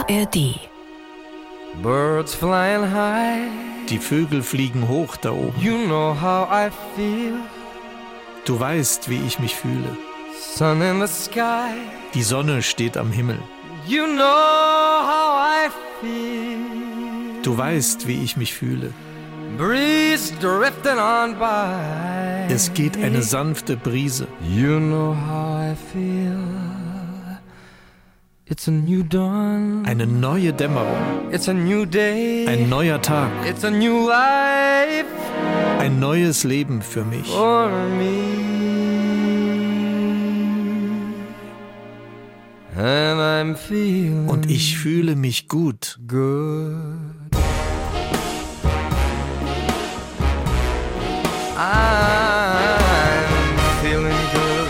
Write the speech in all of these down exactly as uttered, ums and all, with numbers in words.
A R D. Birds flying high. Die Vögel fliegen hoch da oben. You know how I feel. Du weißt, wie ich mich fühle. Sun in the sky. Die Sonne steht am Himmel. You know how I feel. Du weißt, wie ich mich fühle. Breeze drifting on by. Es geht eine sanfte Brise. You know how I feel. It's a new dawn. Eine neue Dämmerung. It's a new day. Ein neuer Tag. It's a new life. Ein neues Leben für mich. For me. And I'm feeling Und ich fühle mich gut. good. I'm feeling good.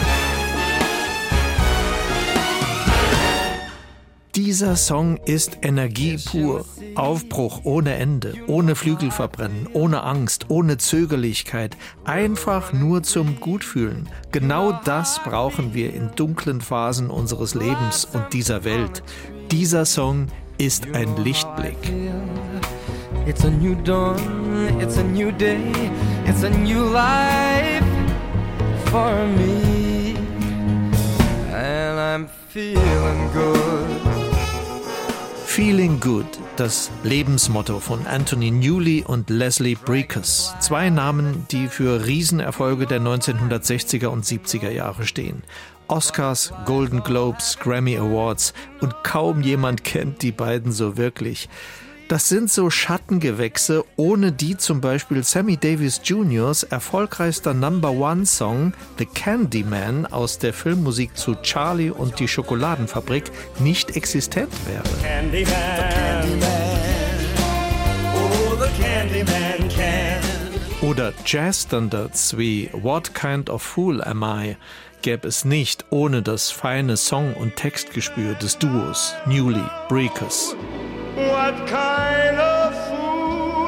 Dieser Song ist Energie pur. Aufbruch ohne Ende, ohne Flügelverbrennen, ohne Angst, ohne Zögerlichkeit. Einfach nur zum Gutfühlen. Genau das brauchen wir in dunklen Phasen unseres Lebens und dieser Welt. Dieser Song ist ein Lichtblick. It's a new dawn, it's a new day, it's a new life for me. And I'm feeling good. Feeling Good, das Lebensmotto von Anthony Newley und Leslie Bricusse. Zwei Namen, die für Riesenerfolge der neunzehnhundertsechziger und siebziger Jahre stehen. Oscars, Golden Globes, Grammy Awards und kaum jemand kennt die beiden so wirklich. Das sind so Schattengewächse, ohne die zum Beispiel Sammy Davis Juniors erfolgreichster Number-One-Song The Candyman aus der Filmmusik zu Charlie und die Schokoladenfabrik nicht existent wäre. Candyman, the Candyman, oh, the Candyman can. Oder Jazzstandards wie What Kind of Fool Am I gäbe es nicht ohne das feine Song- und Textgespür des Duos Newley-Bricusse. What kind of fool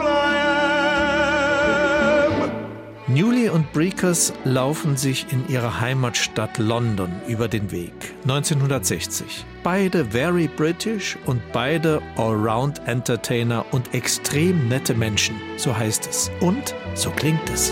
I am. Newley und Bricusse laufen sich in ihrer Heimatstadt London über den Weg. neunzehnhundertsechzig. Beide very British und beide Allround-Entertainer und extrem nette Menschen, so heißt es. Und so klingt es.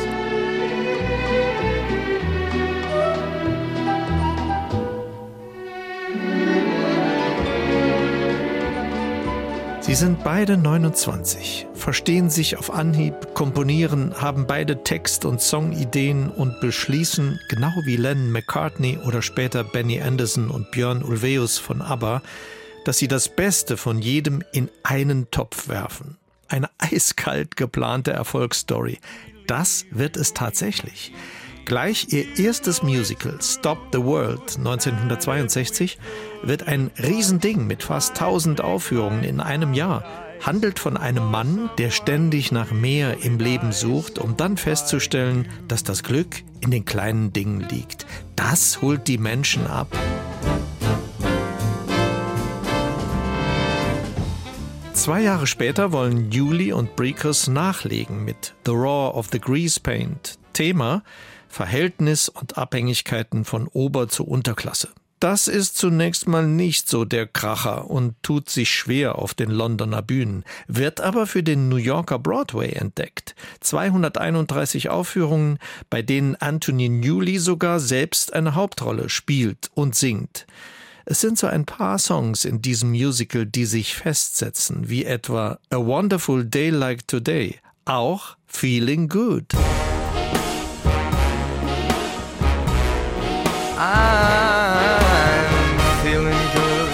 Sie sind beide neunundzwanzig, verstehen sich auf Anhieb, komponieren, haben beide Text- und Songideen und beschließen, genau wie Lennon McCartney oder später Benny Andersson und Björn Ulvaeus von ABBA, dass sie das Beste von jedem in einen Topf werfen. Eine eiskalt geplante Erfolgsstory. Das wird es tatsächlich. Gleich ihr erstes Musical Stop the World neunzehnhundertzweiundsechzig wird ein Riesending mit fast tausend Aufführungen in einem Jahr. Handelt von einem Mann, der ständig nach mehr im Leben sucht, um dann festzustellen, dass das Glück in den kleinen Dingen liegt. Das holt die Menschen ab. Zwei Jahre später wollen Newley und Bricusse nachlegen mit The Roar of the Grease Paint. Thema: Verhältnis und Abhängigkeiten von Ober- zu Unterklasse. Das ist zunächst mal nicht so der Kracher und tut sich schwer auf den Londoner Bühnen, wird aber für den New Yorker Broadway entdeckt. zweihunderteinunddreißig Aufführungen, bei denen Anthony Newley sogar selbst eine Hauptrolle spielt und singt. Es sind so ein paar Songs in diesem Musical, die sich festsetzen, wie etwa A Wonderful Day Like Today, auch Feeling Good. I'm feeling good.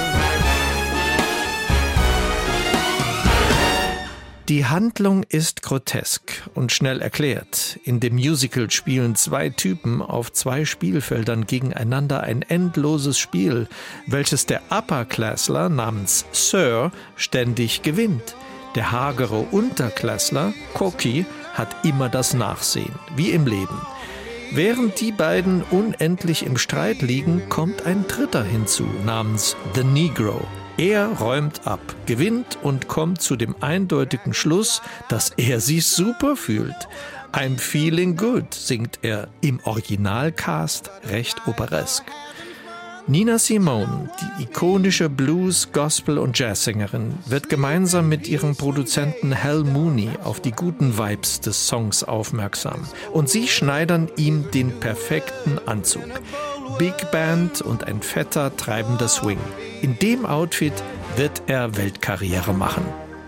Die Handlung ist grotesk und schnell erklärt. In dem Musical spielen zwei Typen auf zwei Spielfeldern gegeneinander ein endloses Spiel, welches der Upperklassler namens Sir ständig gewinnt. Der hagere Unterklassler, Cocky, hat immer das Nachsehen, wie im Leben. Während die beiden unendlich im Streit liegen, kommt ein Dritter hinzu, namens The Negro. Er räumt ab, gewinnt und kommt zu dem eindeutigen Schluss, dass er sich super fühlt. I'm feeling good, singt er im Originalcast recht operesk. Nina Simone, die ikonische Blues-, Gospel- und Jazzsängerin, wird gemeinsam mit ihrem Produzenten Hal Mooney auf die guten Vibes des Songs aufmerksam. Und sie schneidern ihm den perfekten Anzug. Big Band und ein fetter, treibender Swing. In dem Outfit wird er Weltkarriere machen.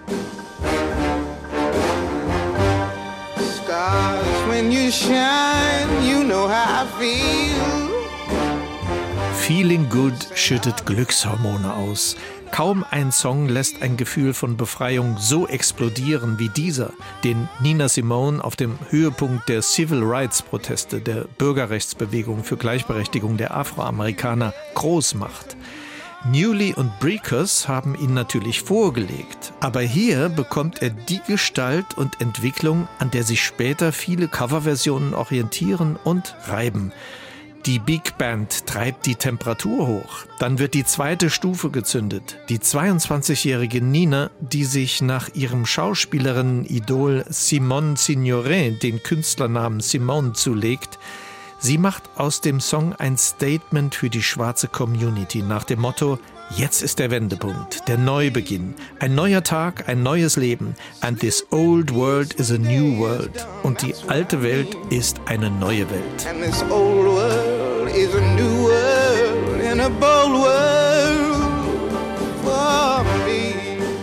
Stars, when you shine, you know how I feel. Feeling Good schüttet Glückshormone aus. Kaum ein Song lässt ein Gefühl von Befreiung so explodieren wie dieser, den Nina Simone auf dem Höhepunkt der Civil Rights Proteste, der Bürgerrechtsbewegung für Gleichberechtigung der Afroamerikaner, groß macht. Newley und Breakers haben ihn natürlich vorgelegt, aber hier bekommt er die Gestalt und Entwicklung, an der sich später viele Coverversionen orientieren und reiben. Die Big Band treibt die Temperatur hoch. Dann wird die zweite Stufe gezündet. Die zweiundzwanzigjährige Nina, die sich nach ihrem Schauspielerinnen-Idol Simone Signoret den Künstlernamen Simone zulegt, sie macht aus dem Song ein Statement für die schwarze Community nach dem Motto: Jetzt ist der Wendepunkt, der Neubeginn, ein neuer Tag, ein neues Leben. And this old world is a new world. Und die alte Welt ist eine neue Welt. And this old world is a new world and a bold world for me.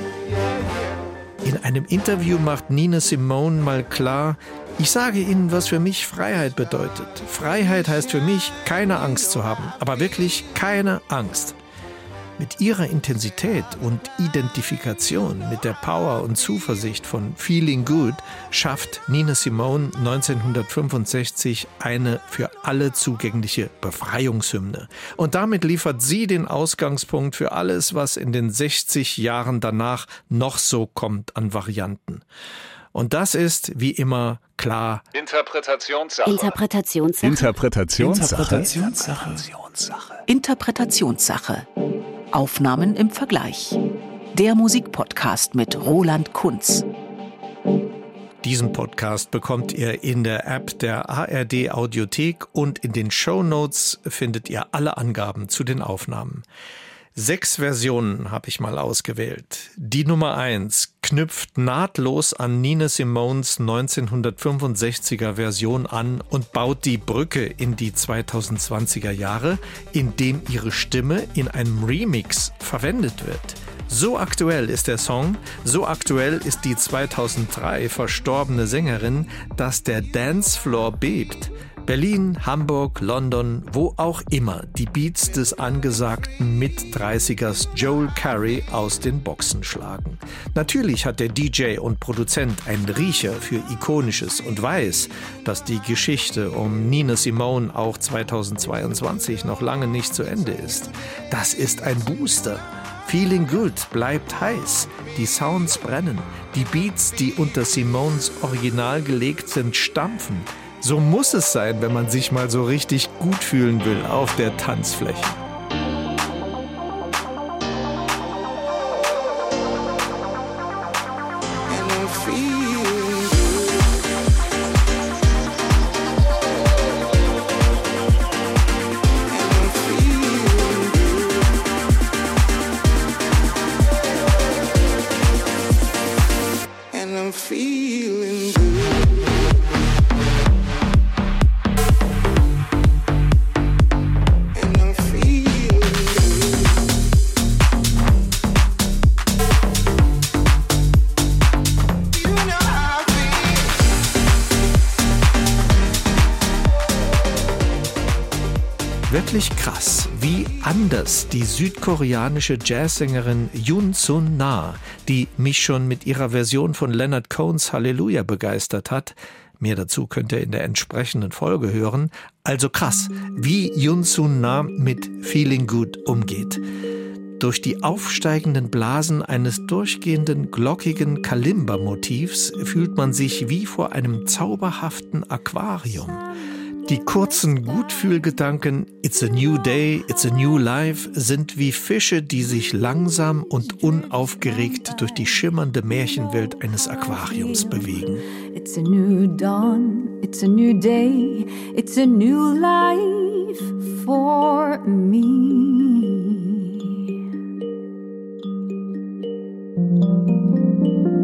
In einem Interview macht Nina Simone mal klar: Ich sage Ihnen, was für mich Freiheit bedeutet. Freiheit heißt für mich, keine Angst zu haben, aber wirklich keine Angst. Mit ihrer Intensität und Identifikation mit der Power und Zuversicht von Feeling Good schafft Nina Simone neunzehnhundertfünfundsechzig eine für alle zugängliche Befreiungshymne. Und damit liefert sie den Ausgangspunkt für alles, was in den sechzig Jahren danach noch so kommt an Varianten. Und das ist, wie immer, klar Interpretationssache. Interpretationssache. Interpretationssache. Interpretationssache. Interpretationssache. Aufnahmen im Vergleich. Der Musikpodcast mit Roland Kunz. Diesen Podcast bekommt ihr in der App der A R D Audiothek und in den Shownotes findet ihr alle Angaben zu den Aufnahmen. Sechs Versionen habe ich mal ausgewählt. Die Nummer eins knüpft nahtlos an Nina Simones neunzehnhundertfünfundsechziger Version an und baut die Brücke in die zweitausendzwanziger Jahre, indem ihre Stimme in einem Remix verwendet wird. So aktuell ist der Song, so aktuell ist die zweitausenddrei verstorbene Sängerin, dass der Dancefloor bebt. Berlin, Hamburg, London, wo auch immer die Beats des angesagten Mit-dreißigers Joel Corry aus den Boxen schlagen. Natürlich hat der D J und Produzent einen Riecher für Ikonisches und weiß, dass die Geschichte um Nina Simone auch zweitausendzweiundzwanzig noch lange nicht zu Ende ist. Das ist ein Booster. Feeling Good bleibt heiß, die Sounds brennen, die Beats, die unter Simones Original gelegt sind, stampfen. So muss es sein, wenn man sich mal so richtig gut fühlen will auf der Tanzfläche. Wirklich krass, wie anders die südkoreanische Jazzsängerin Yoon Sun Na, die mich schon mit ihrer Version von Leonard Cohens Halleluja begeistert hat, mehr dazu könnt ihr in der entsprechenden Folge hören, also krass, wie Yoon Sun Na mit Feeling Good umgeht. Durch die aufsteigenden Blasen eines durchgehenden, glockigen Kalimba-Motivs fühlt man sich wie vor einem zauberhaften Aquarium. Die kurzen Gutfühlgedanken "It's a new day, it's a new life" sind wie Fische, die sich langsam und unaufgeregt durch die schimmernde Märchenwelt eines Aquariums bewegen. It's a new dawn, it's a new day, it's a new life for me.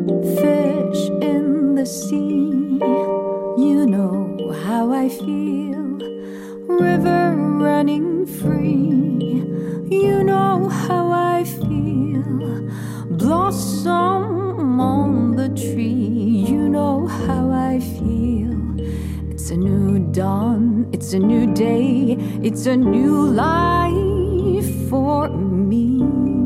fish in the sea. You know how I feel. River running free. You know how I feel. Blossom on the tree. You know how I feel. It's a new dawn. It's a new day. It's a new life for me.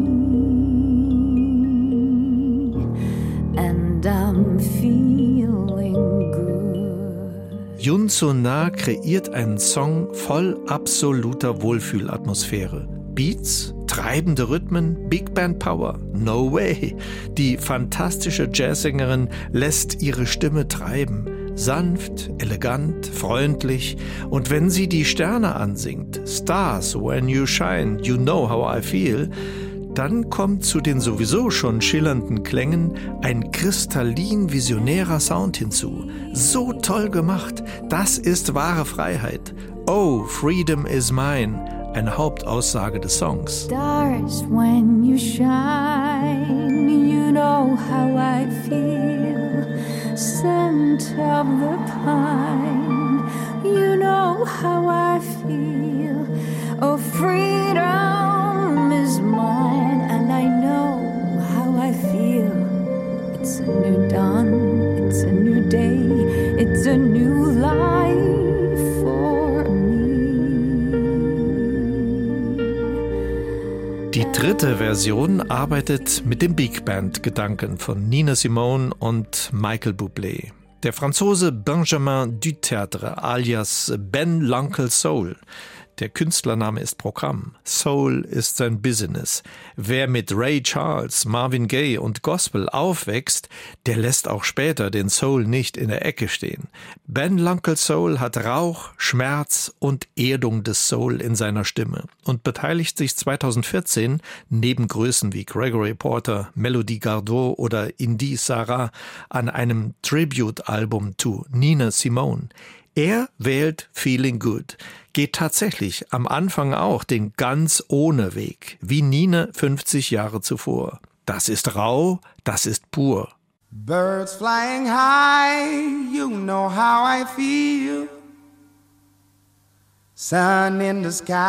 And I'm feeling good. Yun So-na kreiert einen Song voll absoluter Wohlfühlatmosphäre. Beats, treibende Rhythmen, Big Band Power, no way. Die fantastische Jazzsängerin lässt ihre Stimme treiben. Sanft, elegant, freundlich. Und wenn sie die Sterne ansingt, Stars, when you shine, you know how I feel, dann kommt zu den sowieso schon schillernden Klängen ein kristallin visionärer Sound hinzu. So toll gemacht, das ist wahre Freiheit. Oh, freedom is mine, eine Hauptaussage des Songs. Stars, when you shine, you know how I feel. Scent of the pine, you know how I feel. Oh, freedom is mine, and I know how I feel. It's a new dawn, it's a new day, it's a new life for me. Die dritte Version arbeitet mit dem Big Band-Gedanken von Nina Simone und Michael Bublé. Der Franzose Benjamin Duterte alias Ben L'Uncle Soul. Der Künstlername ist Programm. Soul ist sein Business. Wer mit Ray Charles, Marvin Gaye und Gospel aufwächst, der lässt auch später den Soul nicht in der Ecke stehen. Ben L'Uncle Soul hat Rauch, Schmerz und Erdung des Soul in seiner Stimme und beteiligt sich zweitausendvierzehn neben Größen wie Gregory Porter, Melody Gardot oder Indy Sarah an einem Tribute-Album to Nina Simone. Er wählt Feeling Good, geht tatsächlich am Anfang auch den ganz ohne Weg, wie Nina fünfzig Jahre zuvor. Das ist rau, das ist pur. Birds flying high, you know how I feel. Sun in the sky,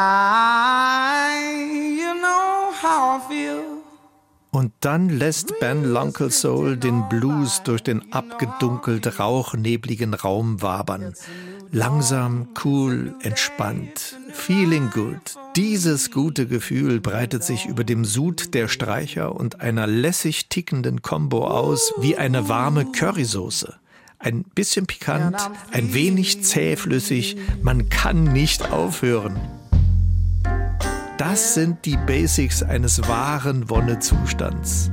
you know how I feel. Und dann lässt Ben L'Uncle Soul den Blues durch den abgedunkelt rauchnebligen Raum wabern. Langsam, cool, entspannt. Feeling good. Dieses gute Gefühl breitet sich über dem Sud der Streicher und einer lässig tickenden Combo aus wie eine warme Currysoße. Ein bisschen pikant, ein wenig zähflüssig, man kann nicht aufhören. Das sind die Basics eines wahren Wonnezustands.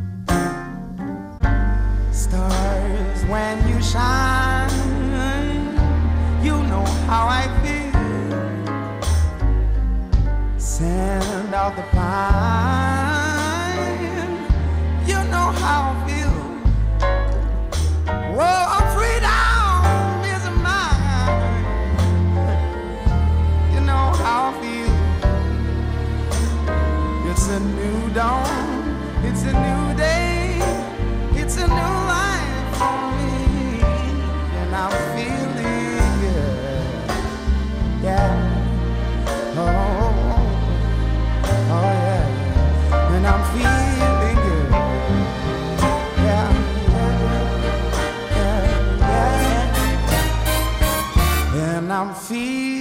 Stars, when you shine, you know how I feel. Sand of the pine, you know how I feel. Whoa, freedom is mine. You know how I feel. It's a new dawn, it's a new day, it's a new life for me, and I'm feeling good, yeah, oh, oh yeah, and I'm feeling good, yeah, yeah, yeah, and I'm feeling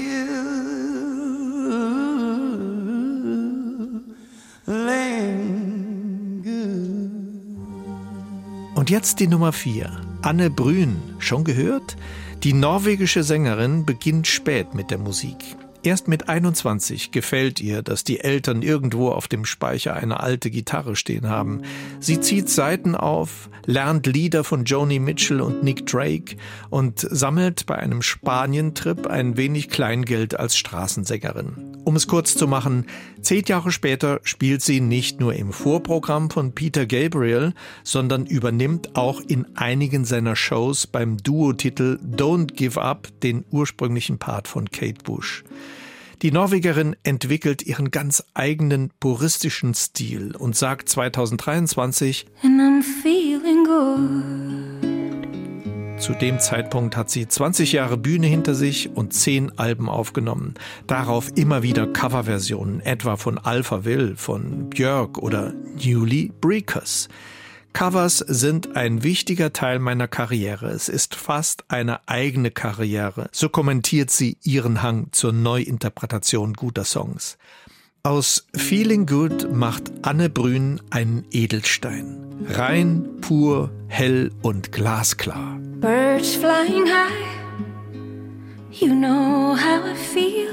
Und jetzt die Nummer vier. Anne Brün, schon gehört? Die norwegische Sängerin beginnt spät mit der Musik. Erst mit einundzwanzig gefällt ihr, dass die Eltern irgendwo auf dem Speicher eine alte Gitarre stehen haben. Sie zieht Saiten auf, lernt Lieder von Joni Mitchell und Nick Drake und sammelt bei einem Spanien-Trip ein wenig Kleingeld als Straßensängerin. Um es kurz zu machen, zehn Jahre später spielt sie nicht nur im Vorprogramm von Peter Gabriel, sondern übernimmt auch in einigen seiner Shows beim Duotitel Don't Give Up den ursprünglichen Part von Kate Bush. Die Norwegerin entwickelt ihren ganz eigenen puristischen Stil und sagt zweitausenddreiundzwanzig: And I'm feeling good. Zu dem Zeitpunkt hat sie zwanzig Jahre Bühne hinter sich und zehn Alben aufgenommen. Darauf immer wieder Coverversionen, etwa von Alphaville, von Björk oder Julie Brekers. Covers sind ein wichtiger Teil meiner Karriere. Es ist fast eine eigene Karriere. So kommentiert sie ihren Hang zur Neuinterpretation guter Songs. Aus Feeling Good macht Anne Brün einen Edelstein. Rein, pur, hell und glasklar. Birds flying high, you know how I feel.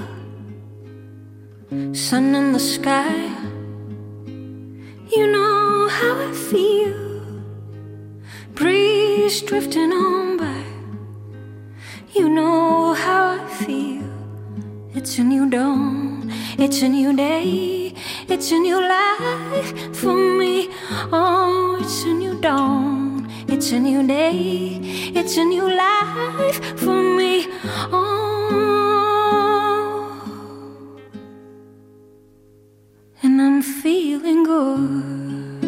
Sun in the sky, you know how I feel. Breeze drifting on by, you know how I feel. It's a new dawn, it's a new day, it's a new life for me. Oh, it's a new dawn, it's a new day, it's a new life for me. Oh, and I'm feeling good.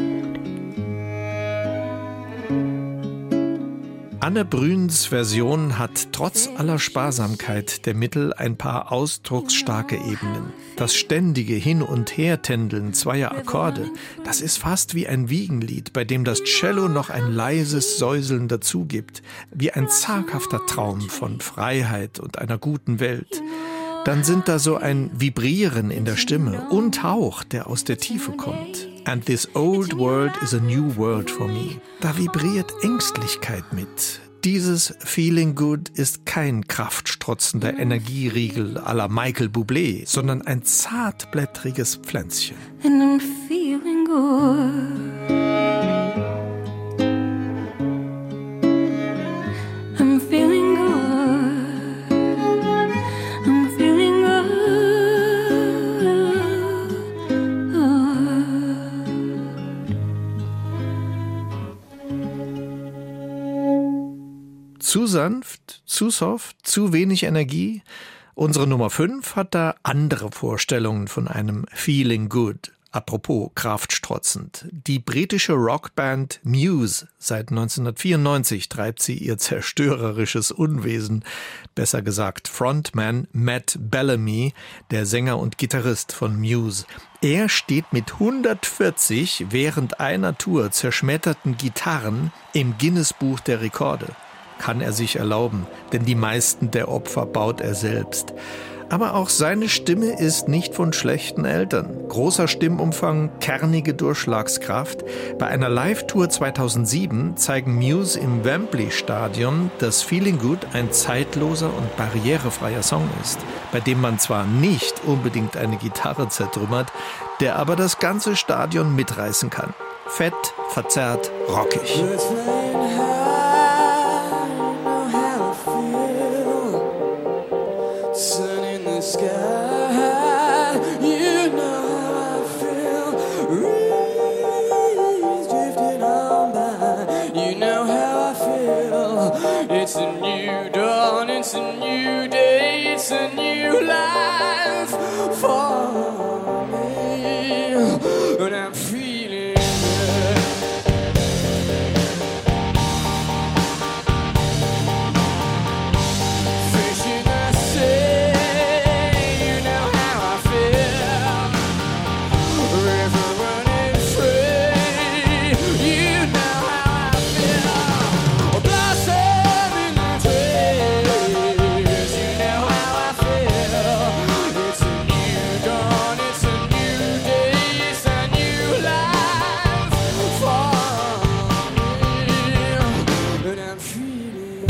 Anne Brüns Version hat trotz aller Sparsamkeit der Mittel ein paar ausdrucksstarke Ebenen. Das ständige Hin- und Hertändeln zweier Akkorde, das ist fast wie ein Wiegenlied, bei dem das Cello noch ein leises Säuseln dazugibt, wie ein zaghafter Traum von Freiheit und einer guten Welt. Dann sind da so ein Vibrieren in der Stimme und Hauch, der aus der Tiefe kommt. And this old world is a new world for me. Da vibriert Ängstlichkeit mit. Dieses Feeling Good ist kein kraftstrotzender Energieriegel à la Michael Bublé, sondern ein zartblättriges Pflänzchen. And I'm feeling good. I'm feeling good. I'm feeling good. Zu sanft, zu soft, zu wenig Energie? Unsere Nummer fünf hat da andere Vorstellungen von einem Feeling Good. Apropos kraftstrotzend. Die britische Rockband Muse, seit neunzehnhundertvierundneunzig treibt sie ihr zerstörerisches Unwesen. Besser gesagt Frontman Matt Bellamy, der Sänger und Gitarrist von Muse. Er steht mit hundertvierzig während einer Tour zerschmetterten Gitarren im Guinness-Buch der Rekorde. Kann er sich erlauben, denn die meisten der Opfer baut er selbst. Aber auch seine Stimme ist nicht von schlechten Eltern. Großer Stimmumfang, kernige Durchschlagskraft. Bei einer Live-Tour zweitausendsieben zeigen Muse im Wembley-Stadion, dass Feeling Good ein zeitloser und barrierefreier Song ist, bei dem man zwar nicht unbedingt eine Gitarre zertrümmert, der aber das ganze Stadion mitreißen kann. Fett, verzerrt, rockig. It's a new dawn, it's a new day, it's a new life for me, and I'm feeling good. Fish in the sea, you know how I feel. River running free, you know how I feel. Blossom in the trees, you know how I feel. It's a new dawn, it's a new day, it's a new life for me, and I'm feeling.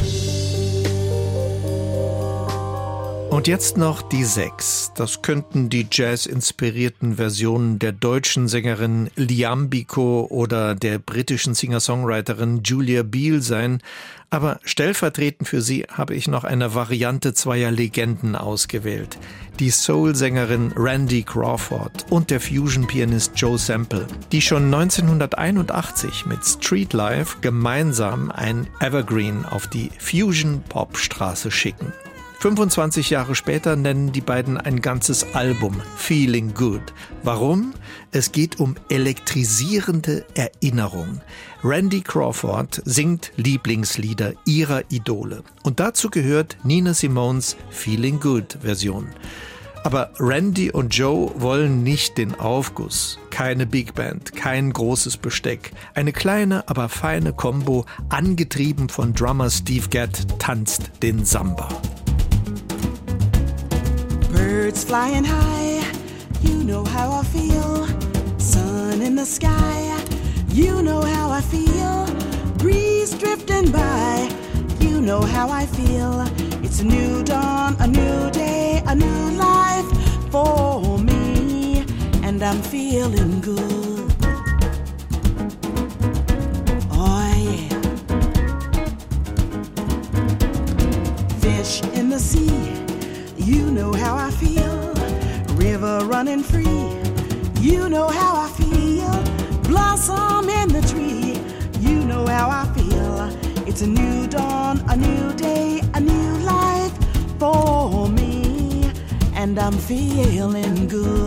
Und jetzt noch die sechs. Das könnten die jazz-inspirierten Versionen der deutschen Sängerin Liam Biko oder der britischen Singer-Songwriterin Julia Beal sein. Aber stellvertretend für sie habe ich noch eine Variante zweier Legenden ausgewählt. Die Soul-Sängerin Randy Crawford und der Fusion-Pianist Joe Sample, die schon neunzehnhunderteinundachtzig mit Street Life gemeinsam ein Evergreen auf die Fusion-Pop-Straße schicken. fünfundzwanzig Jahre später nennen die beiden ein ganzes Album Feeling Good. Warum? Es geht um elektrisierende Erinnerung. Randy Crawford singt Lieblingslieder ihrer Idole. Und dazu gehört Nina Simones Feeling Good Version. Aber Randy und Joe wollen nicht den Aufguss. Keine Big Band, kein großes Besteck. Eine kleine, aber feine Combo, angetrieben von Drummer Steve Gadd, tanzt den Samba. Birds flying high, you know how I feel. Sun in the sky, you know how I feel. Breeze drifting by, you know how I feel. It's a new dawn, a new day, a new life for me, and I'm feeling good. Oh yeah. Fish in the sea, you know how I feel. River running free, you know how I feel. Blossom in the tree, you know how I feel. It's a new dawn, a new day, a new life for me, and I'm feeling good.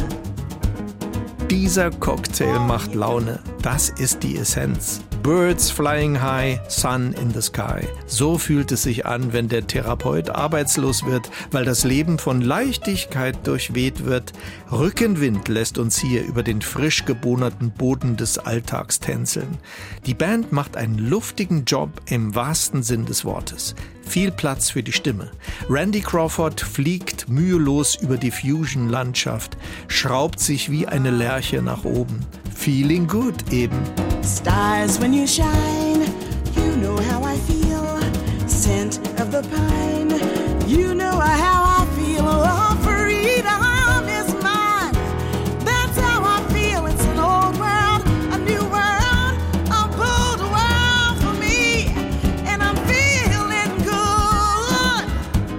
Dieser Cocktail macht Laune. Das ist die Essenz. Birds flying high, sun in the sky. So fühlt es sich an, wenn der Therapeut arbeitslos wird, weil das Leben von Leichtigkeit durchweht wird. Rückenwind lässt uns hier über den frisch gebohnerten Boden des Alltags tänzeln. Die Band macht einen luftigen Job im wahrsten Sinn des Wortes. Viel Platz für die Stimme. Randy Crawford fliegt mühelos über die Fusion-Landschaft, schraubt sich wie eine Lerche nach oben. Feeling good eben. Stars when you shine, you know how I feel. Scent of the pine, you know how I feel. Oh, freedom is mine. That's how I feel. It's an old world, a new world, a bold world for me, and I'm feeling good.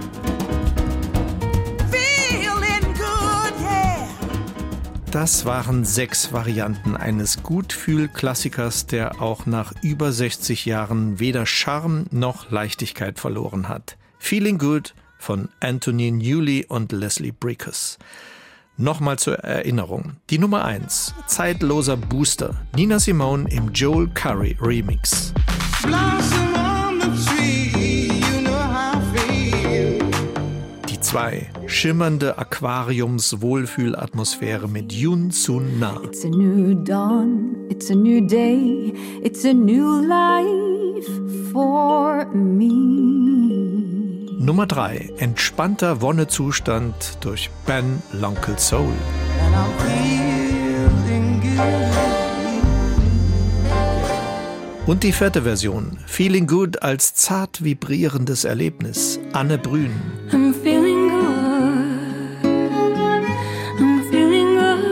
Feeling good, yeah. Das waren sechs Varianten eines Gutfühl-Klassikers, der auch nach über sechzig Jahren weder Charme noch Leichtigkeit verloren hat. Feeling Good von Anthony Newley und Leslie Bricusse. Nochmal zur Erinnerung. Die Nummer eins, zeitloser Booster. Nina Simone im Joel Curry Remix. Blossom on the tree, you know how I feel. Die zwei, schimmernde Aquariums-Wohlfühlatmosphäre mit Yoon Sun Na. It's a new dawn, it's a new day, it's a new life for me. Nummer drei, entspannter Wonnezustand durch Ben L'Oncle Soul. And I'm feeling good. Und die vierte Version, Feeling Good als zart vibrierendes Erlebnis, Anne Brün. I'm feeling good, I'm feeling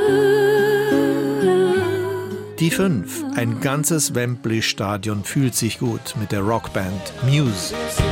good. Die fünf, ein ganzes Wembley-Stadion fühlt sich gut mit der Rockband Muse.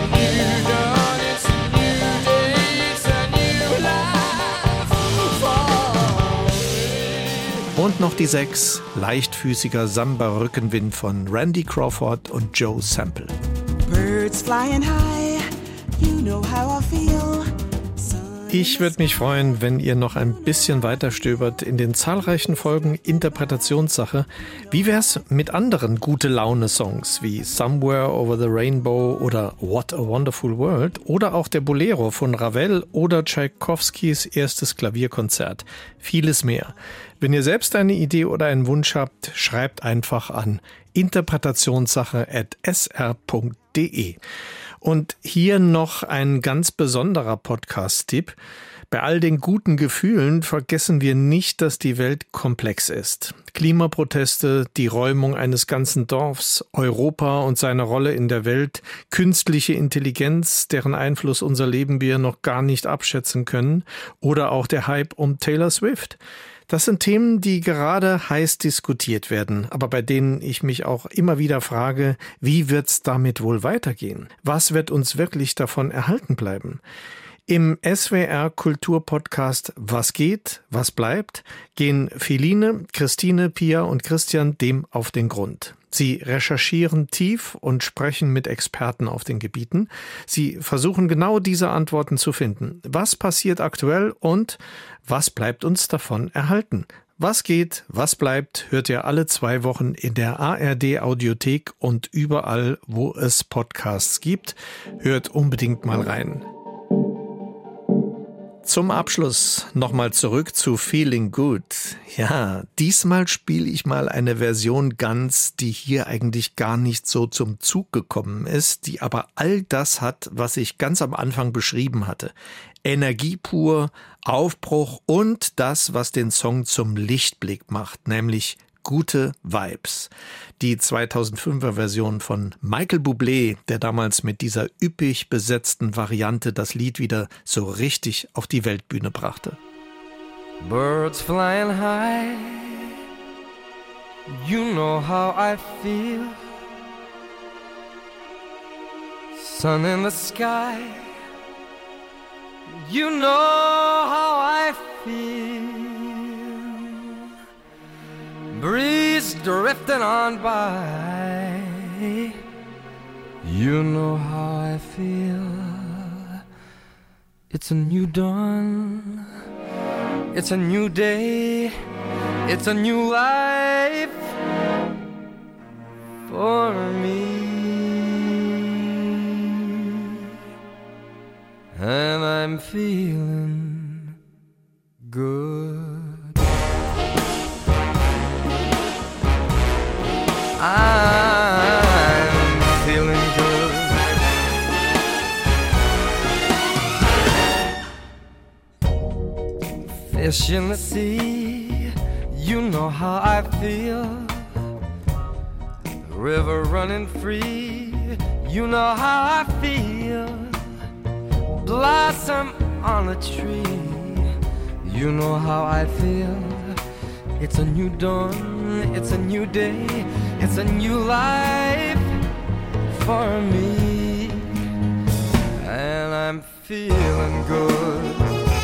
Und noch die sechs, leichtfüßiger Samba-Rückenwind von Randy Crawford und Joe Sample. Birds flying high, you know how I feel. Ich würde mich freuen, wenn ihr noch ein bisschen weiter stöbert in den zahlreichen Folgen Interpretationssache. Wie wär's mit anderen Gute-Laune-Songs wie Somewhere Over the Rainbow oder What a Wonderful World oder auch der Bolero von Ravel oder Tschaikowskis erstes Klavierkonzert. Vieles mehr. Wenn ihr selbst eine Idee oder einen Wunsch habt, schreibt einfach an interpretationssache at s r punkt d e. Und hier noch ein ganz besonderer Podcast-Tipp. Bei all den guten Gefühlen vergessen wir nicht, dass die Welt komplex ist. Klimaproteste, die Räumung eines ganzen Dorfs, Europa und seine Rolle in der Welt, künstliche Intelligenz, deren Einfluss unser Leben wir noch gar nicht abschätzen können, oder auch der Hype um Taylor Swift. Das sind Themen, die gerade heiß diskutiert werden, aber bei denen ich mich auch immer wieder frage, wie wird's damit wohl weitergehen? Was wird uns wirklich davon erhalten bleiben? Im S W R Kulturpodcast Was geht, was bleibt, gehen Feline, Christine, Pia und Christian dem auf den Grund. Sie recherchieren tief und sprechen mit Experten auf den Gebieten. Sie versuchen genau diese Antworten zu finden. Was passiert aktuell und was bleibt uns davon erhalten? Was geht, was bleibt, hört ihr alle zwei Wochen in der A R D-Audiothek und überall, wo es Podcasts gibt. Hört unbedingt mal rein. Zum Abschluss nochmal zurück zu Feeling Good. Ja, diesmal spiele ich mal eine Version ganz, die hier eigentlich gar nicht so zum Zug gekommen ist, die aber all das hat, was ich ganz am Anfang beschrieben hatte. Energie pur, Aufbruch und das, was den Song zum Lichtblick macht, nämlich gute Vibes. Die zweitausendfünfer Version von Michael Bublé, der damals mit dieser üppig besetzten Variante das Lied wieder so richtig auf die Weltbühne brachte. Birds flying high, you know how I feel. Sun in the sky, you know how I feel. Breeze drifting on by, you know how I feel. It's a new dawn, it's a new day, it's a new life for me. And I'm feeling good. I'm feeling good. Fish in the sea, you know how I feel. River running free, you know how I feel. Blossom on a tree, you know how I feel. It's a new dawn, it's a new day, it's a new life for me. And I'm feeling good.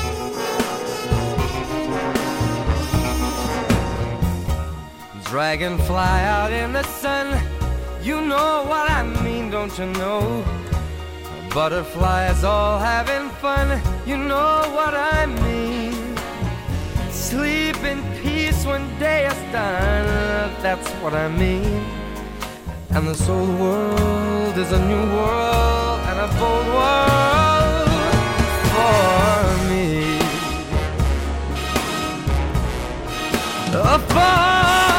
Dragonfly out in the sun, you know what I mean, don't you know? Butterflies all having fun, you know what I mean. Sleep in peace when day is done, that's what I mean. And this whole world is a new world and a bold world for me. Uh, for me.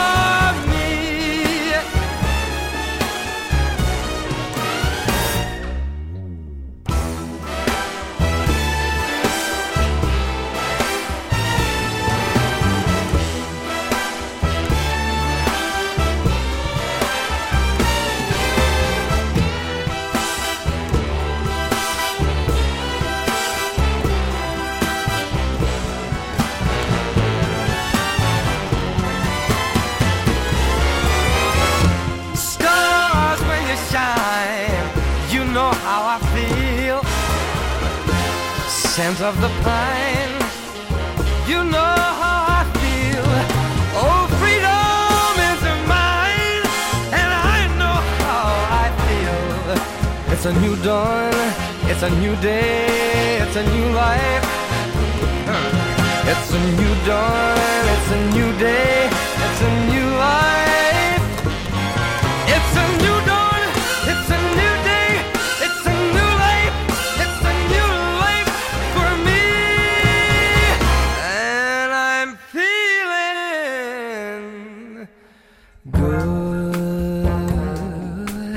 Scent of the pine, you know how I feel. Oh, freedom is mine, and I know how I feel. It's a new dawn, it's a new day, it's a new life. It's a new dawn, it's a new day, it's a new life. It's a new dawn, it's a new day, it's a new life. It's a new life for me, and I'm feeling good.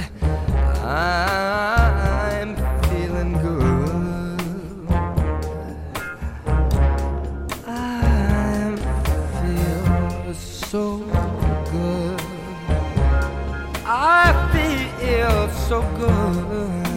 I'm feeling good. I'm feeling so good. I feel so good.